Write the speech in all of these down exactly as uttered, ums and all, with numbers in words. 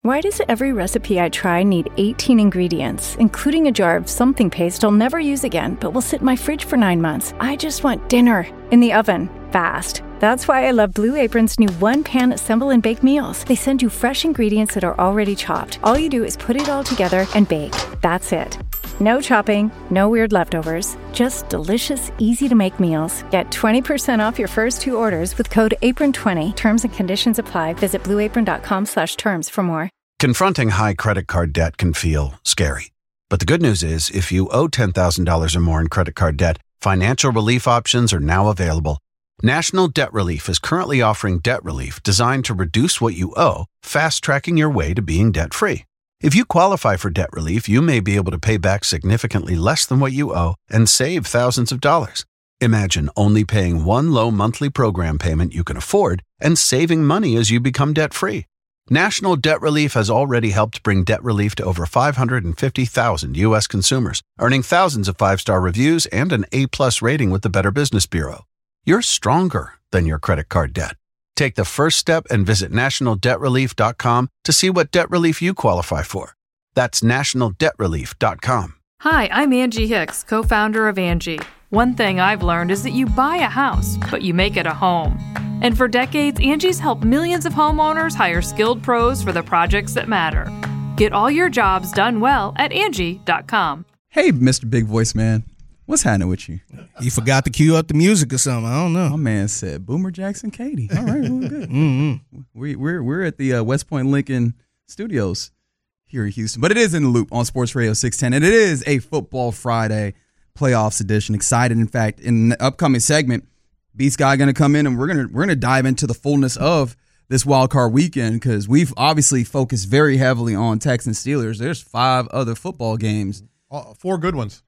Why does every recipe I try need eighteen ingredients, including a jar of something paste I'll never use again, but will sit in my fridge for nine months? I just want dinner in the oven, fast. That's why I love Blue Apron's new one-pan assemble and bake meals. They send you fresh ingredients that are already chopped. All you do is put it all together and bake. That's it. No chopping, no weird leftovers, just delicious, easy-to-make meals. Get twenty percent off your first two orders with code apron twenty. Terms and conditions apply. Visit blueapron.com slash terms for more. Confronting high credit card debt can feel scary. But the good news is, if you owe ten thousand dollars or more in credit card debt, financial relief options are now available. National Debt Relief is currently offering debt relief designed to reduce what you owe, fast-tracking your way to being debt-free. If you qualify for debt relief, you may be able to pay back significantly less than what you owe and save thousands of dollars. Imagine only paying one low monthly program payment you can afford and saving money as you become debt-free. National Debt Relief has already helped bring debt relief to over five hundred fifty thousand U S consumers, earning thousands of five-star reviews and an A-plus rating with the Better Business Bureau. You're stronger than your credit card debt. Take the first step and visit national debt relief dot com to see what debt relief you qualify for. That's national debt relief dot com. Hi, I'm Angie Hicks, co-founder of Angie. One thing I've learned is that you buy a house, but you make it a home. And for decades, Angie's helped millions of homeowners hire skilled pros for the projects that matter. Get all your jobs done well at Angie dot com. Hey, Mister Big Voice Man. What's happening with you? You forgot to cue up the music or something. I don't know. My man said Boomer Jackson Katie. All right, well, good. mm-hmm. we, we're we're at the uh, West Point Lincoln Studios here in Houston, but it is in the Loop on Sports Radio six ten, and it is a Football Friday playoffs edition. Excited, in fact, in the upcoming segment, Beast Guy going to come in, and we're gonna we're gonna dive into the fullness of this wild card weekend because we've obviously focused very heavily on Texans Steelers. There's five other football games, uh, four good ones.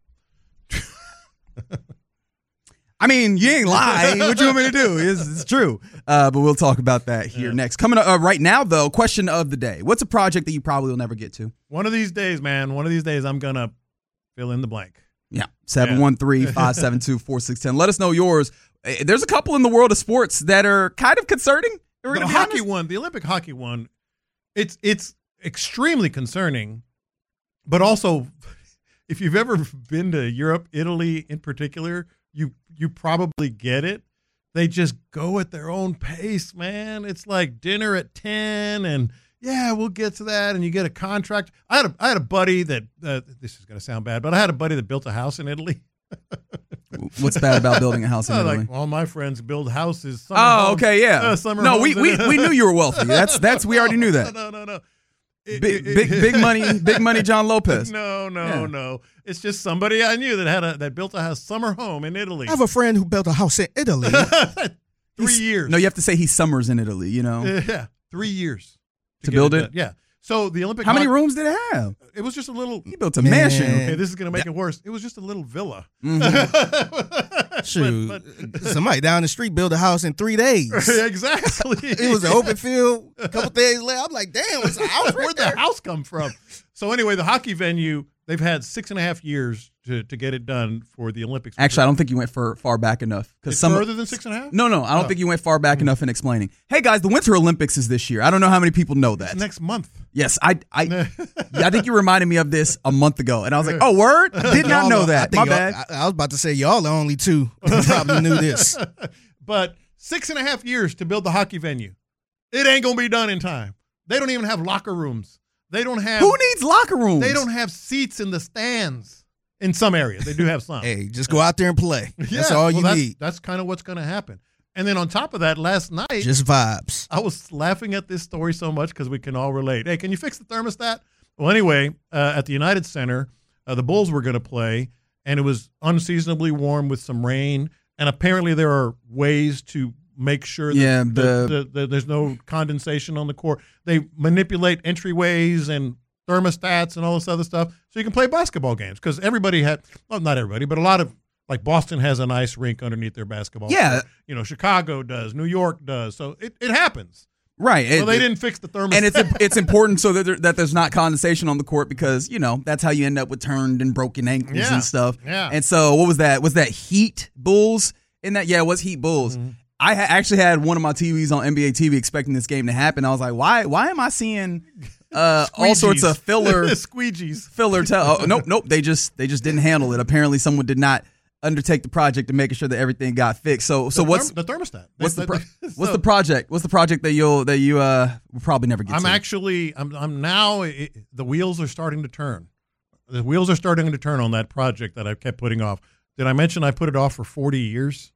I mean, you ain't lying. What you want me to do? It's, it's true. Uh, but we'll talk about that here yeah. next. Coming up uh, right now, though, question of the day. What's a project that you probably will never get to? One of these days, man. One of these days, I'm going to fill in the blank. Yeah. seven one three, five seven two, four six one zero. Let us know yours. There's a couple in the world of sports that are kind of concerning. The hockey one, the Olympic hockey one, it's it's extremely concerning, but also – if you've ever been to Europe, Italy in particular, you you probably get it. They just go at their own pace, man. It's like dinner at ten, and yeah, we'll get to that. And you get a contract. I had a I had a buddy that uh, this is going to sound bad, but I had a buddy that built a house in Italy. What's bad about building a house in oh, Italy? Like all my friends build houses. Summer oh, homes, okay, yeah. Uh, summer no, we, homes. we we knew you were wealthy. That's that's we already knew that. No, no, no. Big, big, big money, big money, John Lopez. No, no, yeah. no. It's just somebody I knew that had a that built a house, summer home in Italy. I have a friend who built a house in Italy. Three He's, years. No, you have to say he summers in Italy. You know. Yeah, three years to, to build it. it yeah. So the Olympic. How many hockey, rooms did it have? It was just a little. He built a Man. mansion. Okay, this is gonna make yeah. it worse. It was just a little villa. Mm-hmm. Shoot, but, but, somebody down the street built a house in three days. Exactly. It was an open field. A couple days later, I'm like, damn, it's a house. Right Where'd there? the house come from? So anyway, the hockey venue. They've had six and a half years to, to get it done for the Olympics. Actually, I don't think you went for far back enough. It's some further than six and a half? No, no, I don't oh. think you went far back mm-hmm. enough in explaining. Hey, guys, the Winter Olympics is this year. I don't know how many people know that. It's next month. Yes, I I, I think you reminded me of this a month ago, and I was like, oh, word? I did not know that. My bad. I, I was about to say, y'all the only two who probably knew this. But six and a half years to build the hockey venue. It ain't going to be done in time. They don't even have locker rooms. They don't have. Who needs locker rooms? They don't have seats in the stands in some areas. They do have some. Hey, just go out there and play. That's yeah, all well, you that's, need. That's kind of what's going to happen. And then on top of that, last night. Just vibes. I was laughing at this story so much because we can all relate. Hey, can you fix the thermostat? Well, anyway, uh, at the United Center, uh, the Bulls were going to play, and it was unseasonably warm with some rain. And apparently there are ways to make sure that, yeah, the, that, that, that there's no condensation on the court. They manipulate entryways and thermostats and all this other stuff so you can play basketball games because everybody had well not everybody but a lot of like Boston has an ice rink underneath their basketball yeah court. You know, Chicago does, New York does, so it, it happens right. So it, they it, didn't fix the thermostat, and it's it's important so that there, that there's not condensation on the court because you know that's how you end up with turned and broken ankles yeah. and stuff. Yeah. And so what was that? Was that Heat Bulls in that? Yeah, it was Heat Bulls. Mm-hmm. I ha- actually had one of my T Vs on N B A T V expecting this game to happen. I was like, why? Why am I seeing uh, all sorts of filler squeegees. Filler. Te- oh, nope, nope. They just they just didn't handle it. Apparently, someone did not undertake the project of making sure that everything got fixed. So, so the what's therm- the thermostat? What's the pro- so, what's the project? What's the project that you'll that you uh will probably never get I'm to? actually I'm I'm now it, the wheels are starting to turn. The wheels are starting to turn on that project that I kept putting off. Did I mention I put it off for forty years?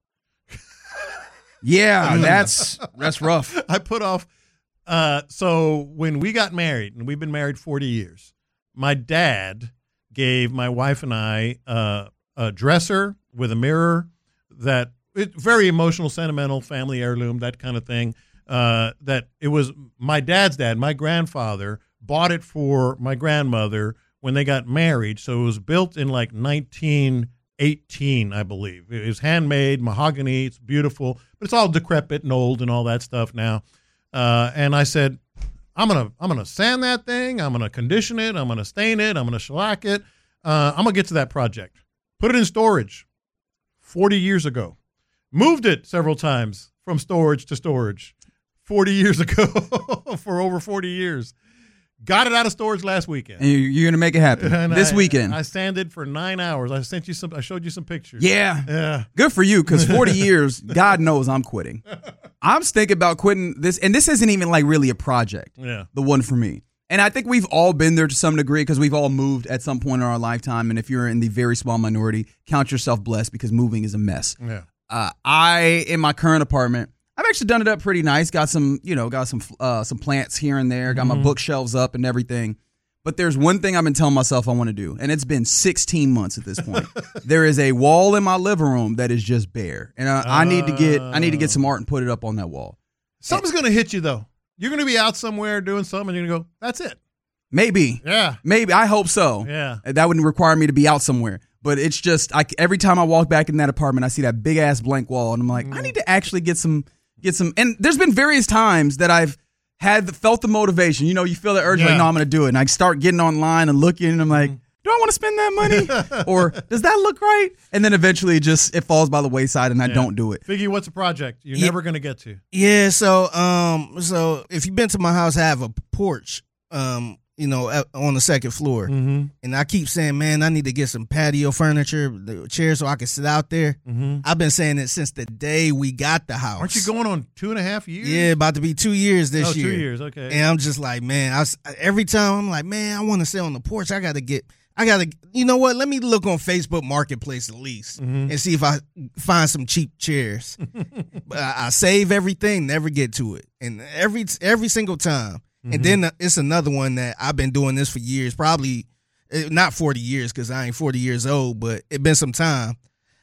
Yeah, that's that's rough. I put off. Uh, so when we got married, and we've been married forty years, my dad gave my wife and I uh, a dresser with a mirror that it, very emotional, sentimental, family heirloom, that kind of thing. Uh, that it was my dad's dad, my grandfather, bought it for my grandmother when they got married. So it was built in like nineteen eighteen, I believe. It was handmade, mahogany. It's beautiful, but it's all decrepit and old and all that stuff now. Uh, and I said, I'm gonna I'm gonna sand that thing. I'm gonna condition it. I'm gonna stain it. I'm gonna shellac it. Uh, I'm gonna get to that project. Put it in storage. forty years ago, moved it several times from storage to storage. forty years ago, for over forty years. Got it out of storage last weekend. And you're gonna make it happen And this I, weekend. I sanded for nine hours. I sent you some. I showed you some pictures. Yeah, yeah. Good for you, because forty years, God knows I'm quitting. I'm thinking about quitting this, and this isn't even like really a project. Yeah, the one for me. And I think we've all been there to some degree because we've all moved at some point in our lifetime. And if you're in the very small minority, count yourself blessed because moving is a mess. Yeah. Uh, I in my current apartment, I've actually done it up pretty nice. Got some, you know, got some uh, some plants here and there. Got Mm-hmm. my bookshelves up and everything. But there's one thing I've been telling myself I want to do, and it's been sixteen months at this point. There is a wall in my living room that is just bare, and I, I need to get I need to get some art and put it up on that wall. Something's gonna hit you though. You're gonna be out somewhere doing something, and you're gonna go, "That's it." Maybe, Yeah. maybe I hope so. Yeah. That wouldn't require me to be out somewhere. But it's just I, every time I walk back in that apartment, I see that big ass blank wall, and I'm like, Mm. I need to actually get some get some. And there's been various times that I've had the, felt the motivation. You know, you feel the urge, Yeah. like, no, I'm going to do it. And I start getting online and looking, and I'm like, do I want to spend that money? Or does that look right? And then eventually, it just it falls by the wayside, and I Yeah. don't do it. Figgy, what's a project you're Yeah. never gonna get to? Yeah, so um, so if you've been to my house, I have a porch, um, you know, at- on the second floor, Mm-hmm. and I keep saying, man, I need to get some patio furniture, the chairs, so I can sit out there. Mm-hmm. I've been saying it since the day we got the house. Aren't you going on two and a half years? Yeah, about to be two years this oh, year. two years. Okay. And I'm just like, man, I was, every time I'm like, man, I want to sit on the porch. I got to get, I got to, you know what? Let me look on Facebook Marketplace at least Mhm. and see if I find some cheap chairs. But I, I save everything, never get to it. And every every single time. Mm-hmm. And then it's another one that I've been doing this for years, probably eh, not forty years because I ain't forty years old, but it been some time.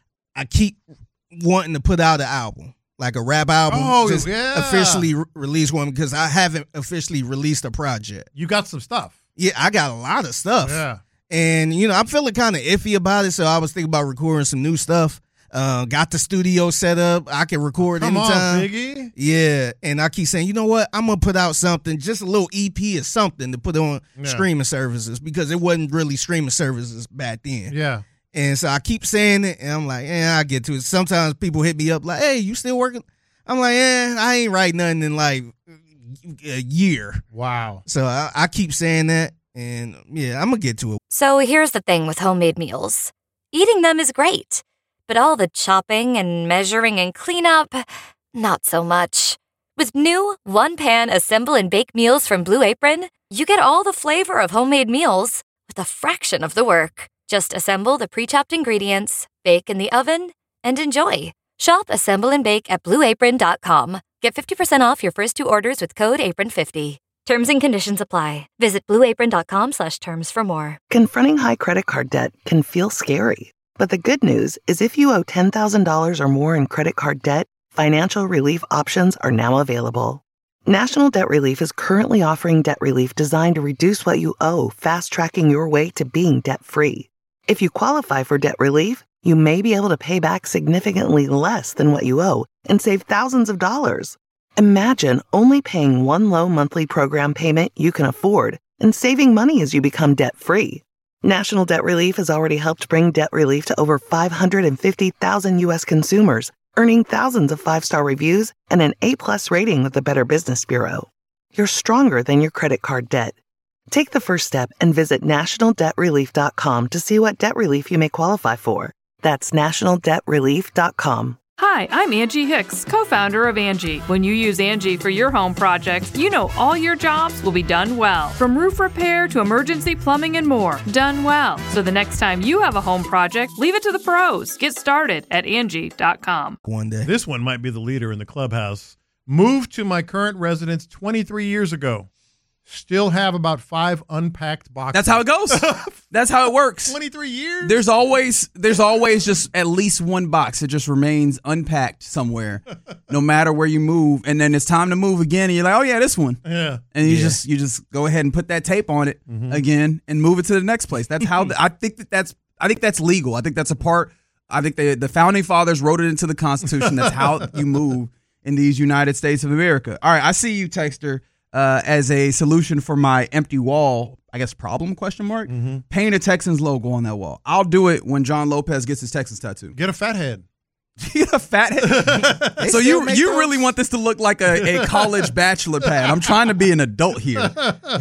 I keep wanting to put out an album, like a rap album. Oh, just yeah. officially re- release one because I haven't officially released a project. You got some stuff. Yeah, I got a lot of stuff. Yeah. And, you know, I'm feeling kind of iffy about it, so I was thinking about recording some new stuff. Uh, got the studio set up. I can record Come anytime. on, Figgy. Yeah, and I keep saying, you know what? I'm going to put out something, just a little E P or something to put on Yeah. streaming services because it wasn't really streaming services back then. Yeah. And so I keep saying it, and I'm like, yeah, I get to it. Sometimes people hit me up like, hey, you still working? I'm like, eh, I ain't write nothing in like a year. Wow. So I, I keep saying that, and yeah, I'm going to get to it. So here's the thing with homemade meals. Eating them is great, but all the chopping and measuring and cleanup, not so much. With new one-pan assemble and bake meals from Blue Apron, you get all the flavor of homemade meals with a fraction of the work. Just assemble the pre-chopped ingredients, bake in the oven, and enjoy. Shop Assemble and Bake at blue apron dot com. Get fifty percent off your first two orders with code apron fifty. Terms and conditions apply. Visit blue apron dot com slash terms for more. Confronting high credit card debt can feel scary. But the good news is if you owe ten thousand dollars or more in credit card debt, financial relief options are now available. National Debt Relief is currently offering debt relief designed to reduce what you owe, fast-tracking your way to being debt-free. If you qualify for debt relief, you may be able to pay back significantly less than what you owe and save thousands of dollars. Imagine only paying one low monthly program payment you can afford and saving money as you become debt-free. National Debt Relief has already helped bring debt relief to over five hundred fifty thousand U S consumers, earning thousands of five-star reviews and an A plus rating with the Better Business Bureau. You're stronger than your credit card debt. Take the first step and visit national debt relief dot com to see what debt relief you may qualify for. That's national debt relief dot com. Hi, I'm Angie Hicks, co-founder of Angie. When you use Angie for your home projects, you know all your jobs will be done well. From roof repair to emergency plumbing and more, done well. So the next time you have a home project, leave it to the pros. Get started at Angie dot com. One day. This one might be the leader in the clubhouse. Moved to my current residence twenty-three years ago. Still have about five unpacked boxes. That's how it goes. That's how it works. twenty-three years? There's always there's always just at least one box that just remains unpacked somewhere, no matter where you move. And then it's time to move again, and you're like, oh yeah, this one. Yeah. And you Yeah. just you just go ahead and put that tape on it Mm-hmm. again and move it to the next place. That's how I think that that's I think that's legal. I think that's a part. I think the the founding fathers wrote it into the Constitution. That's how you move in these United States of America. All right, I see you, Texter. Uh, as a solution for my empty wall, I guess problem question mark. Mm-hmm. Paint a Texans logo on that wall. I'll do it when John Lopez gets his Texans tattoo. Get a fat head. Get a fat head. So still you make you those? really want this to look like a, a college bachelor pad? I'm trying to be an adult here.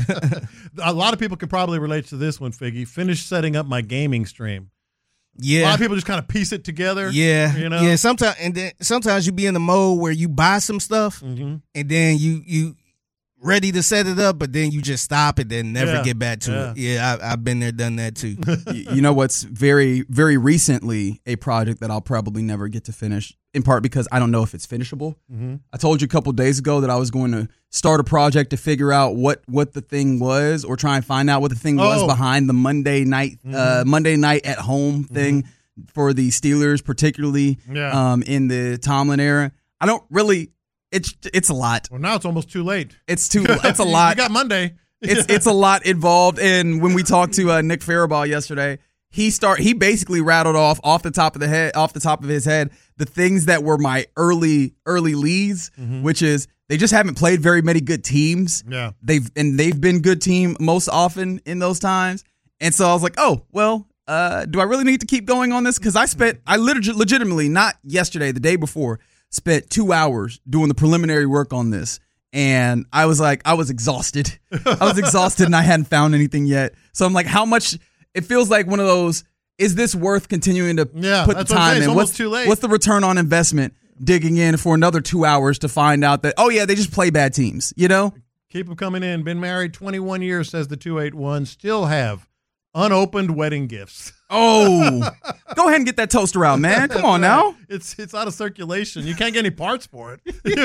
A lot of people can probably relate to this one, Figgy. Finish setting up my gaming stream. A lot Yeah. of people just kind of piece it together. Yeah. You know? Yeah. Sometimes and then sometimes you be in the mode where you buy some stuff Mm-hmm. and then you you ready to set it up, but then you just stop and then never Yeah. get back to Yeah. it. Yeah, I, I've been there, done that too. you, you know what's very very recently a project that I'll probably never get to finish, in part because I don't know if it's finishable. Mm-hmm. I told you a couple days ago that I was going to start a project to figure out what what the thing was, or try and find out what the thing was Oh. behind the Monday night uh, Monday night at home thing for the Steelers, particularly Yeah. um, in the Tomlin era. I don't really. It's it's a lot. Well, now it's almost too late. It's too. It's a You- lot. You got Monday. it's it's a lot involved. And when we talked to uh, Nick Faribault yesterday, he start he basically rattled off off the top of the head off the top of his head the things that were my early early leads, which is they just haven't played very many good teams. Yeah. They've and they've been good team most often in those times. And so I was like, oh well. Uh, do I really need to keep going on this? Because I spent I literally legitimately not yesterday, the day before, spent two hours doing the preliminary work on this. And I was like, I was exhausted. I was exhausted and I hadn't found anything yet. So I'm like, how much? It feels like one of those, is this worth continuing to Yeah, put the that's what I'm time saying. It's in? almost What's, too late. what's the return on investment digging in for another two hours to find out that, oh yeah, they just play bad teams, you know? Keep them coming in. Been married twenty-one years, says the two eighty-one. Still have unopened wedding gifts. Oh, go ahead and get that toaster out, man. Come on now. It's it's out of circulation. You can't get any parts for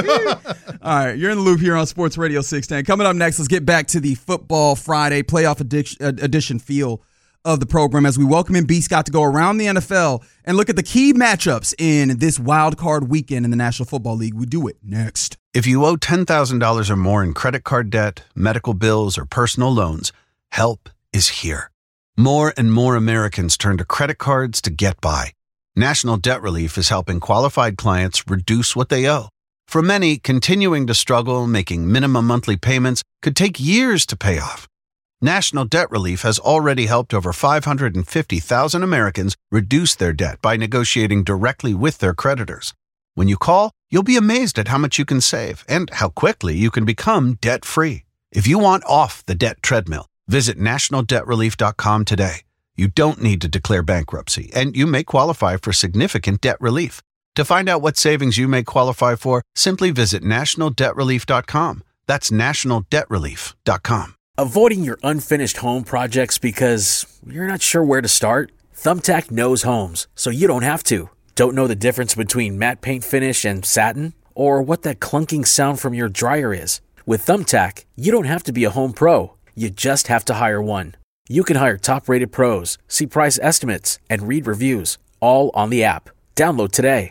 it. All right, you're in the loop here on Sports Radio six ten. Coming up next, let's get back to the Football Friday playoff edition, edition feel of the program as we welcome in B. Scott to go around the N F L and look at the key matchups in this wild card weekend in the National Football League. We do it next. If you owe ten thousand dollars or more in credit card debt, medical bills, or personal loans, help is here. More and more Americans turn to credit cards to get by. National Debt Relief is helping qualified clients reduce what they owe. For many, continuing to struggle making minimum monthly payments could take years to pay off. National Debt Relief has already helped over five hundred fifty thousand Americans reduce their debt by negotiating directly with their creditors. When you call, you'll be amazed at how much you can save and how quickly you can become debt-free. If you want off the debt treadmill, visit national debt relief dot com today. You don't need to declare bankruptcy, and you may qualify for significant debt relief. To find out what savings you may qualify for, simply visit national debt relief dot com. That's national debt relief dot com. Avoiding your unfinished home projects because you're not sure where to start? Thumbtack knows homes, so you don't have to. Don't know the difference between matte paint finish and satin? Or what that clunking sound from your dryer is? With Thumbtack, you don't have to be a home pro. You just have to hire one. You can hire top-rated pros, see price estimates, and read reviews, all on the app. Download today.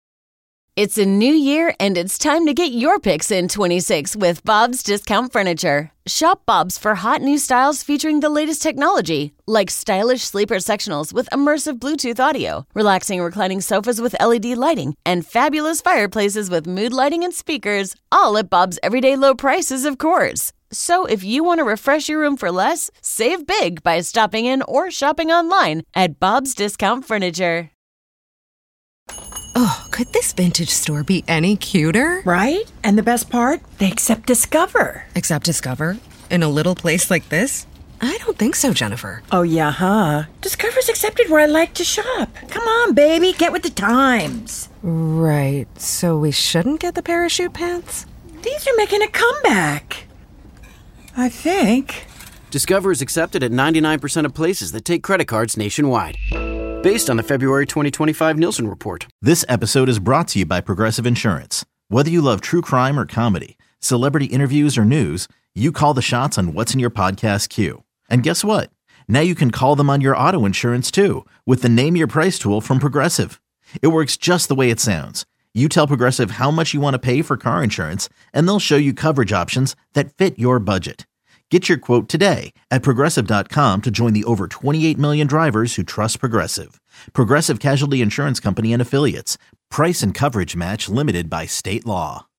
It's a new year, and it's time to get your picks in twenty-six with Bob's Discount Furniture. Shop Bob's for hot new styles featuring the latest technology, like stylish sleeper sectionals with immersive Bluetooth audio, relaxing reclining sofas with L E D lighting, and fabulous fireplaces with mood lighting and speakers, all at Bob's everyday low prices, of course. So if you want to refresh your room for less, save big by stopping in or shopping online at Bob's Discount Furniture. Oh, could this vintage store be any cuter? Right? And the best part? They accept Discover. Accept Discover? In a little place like this? I don't think so, Jennifer. Oh, yeah, huh? Discover's accepted where I like to shop. Come on, baby, get with the times. Right, so we shouldn't get the parachute pants? These are making a comeback. I think. Discover is accepted at ninety-nine percent of places that take credit cards nationwide. Based on the February twenty twenty-five Nielsen report. This episode is brought to you by Progressive Insurance. Whether you love true crime or comedy, celebrity interviews or news, you call the shots on what's in your podcast queue. And guess what? Now you can call them on your auto insurance too with the Name Your Price tool from Progressive. It works just the way it sounds. You tell Progressive how much you want to pay for car insurance, and they'll show you coverage options that fit your budget. Get your quote today at Progressive dot com to join the over twenty-eight million drivers who trust Progressive. Progressive Casualty Insurance Company and Affiliates. Price and coverage match limited by state law.